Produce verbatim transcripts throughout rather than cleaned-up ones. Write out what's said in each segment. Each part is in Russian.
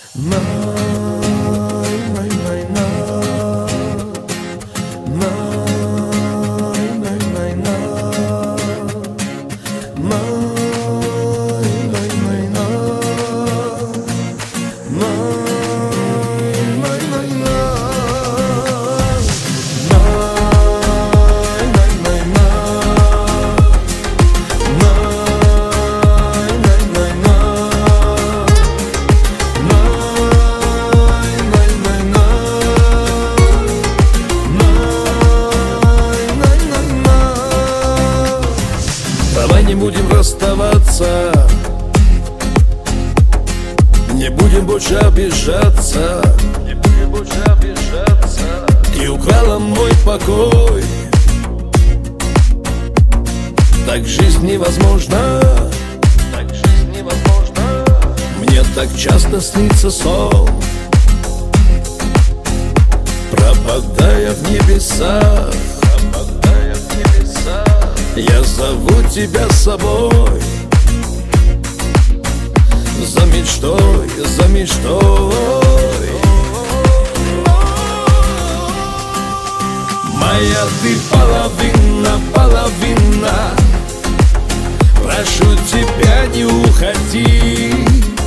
Давай не будем расставаться, не будем больше обижаться, не будем больше обижаться. Ты украла мой покой, так жизнь невозможна, так жизнь невозможна. Мне так часто снится сон, пропадая в небесах. Я зову тебя с собой, за мечтой, за мечтой. Моя ты половина, половина, прошу тебя, не уходи.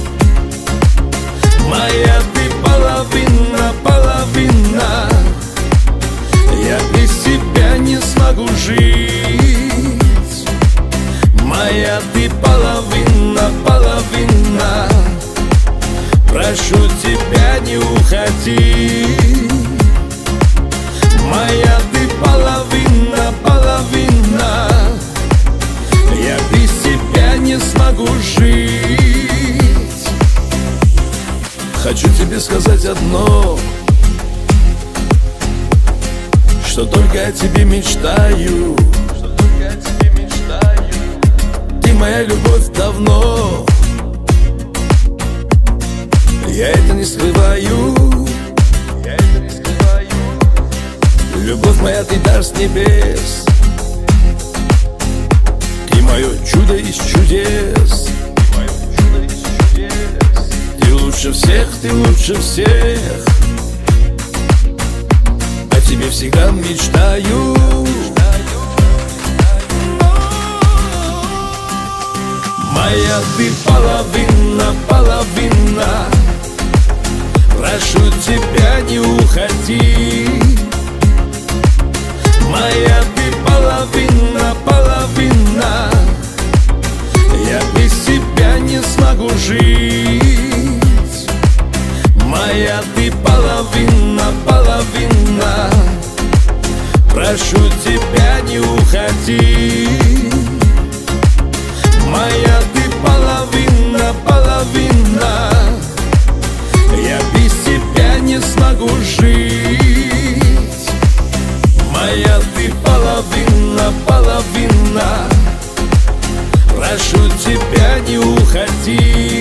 Моя ты половина, половина, я без тебя не смогу жить. Моя ты половина, половина, прошу тебя, не уходи. Моя ты половина, половина, я без тебя не смогу жить. Хочу тебе сказать одно, что только о тебе мечтаю, что только о тебе мечтаю. Ты моя любовь давно, я это не скрываю, я это не скрываю. Любовь моя, ты дар с небес, ты мое чудо из чудес, ты мое чудо из чудес. Ты лучше всех, ты лучше всех, о тебе всегда мечтаю. Моя ты половина, половина, прошу тебя, не уходи. Моя ты половина, половина, я без тебя не смогу жить. Моя ты половина, половина, прошу тебя, не уходи. Моя ты половина, половина, я без тебя не смогу жить. Моя ты половина, половина, прошу тебя, не уходи.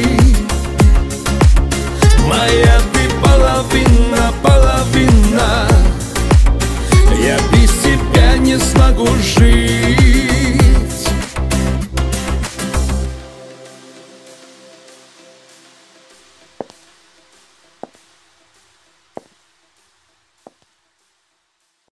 Моя ты половина, половина, я без тебя не смогу жить.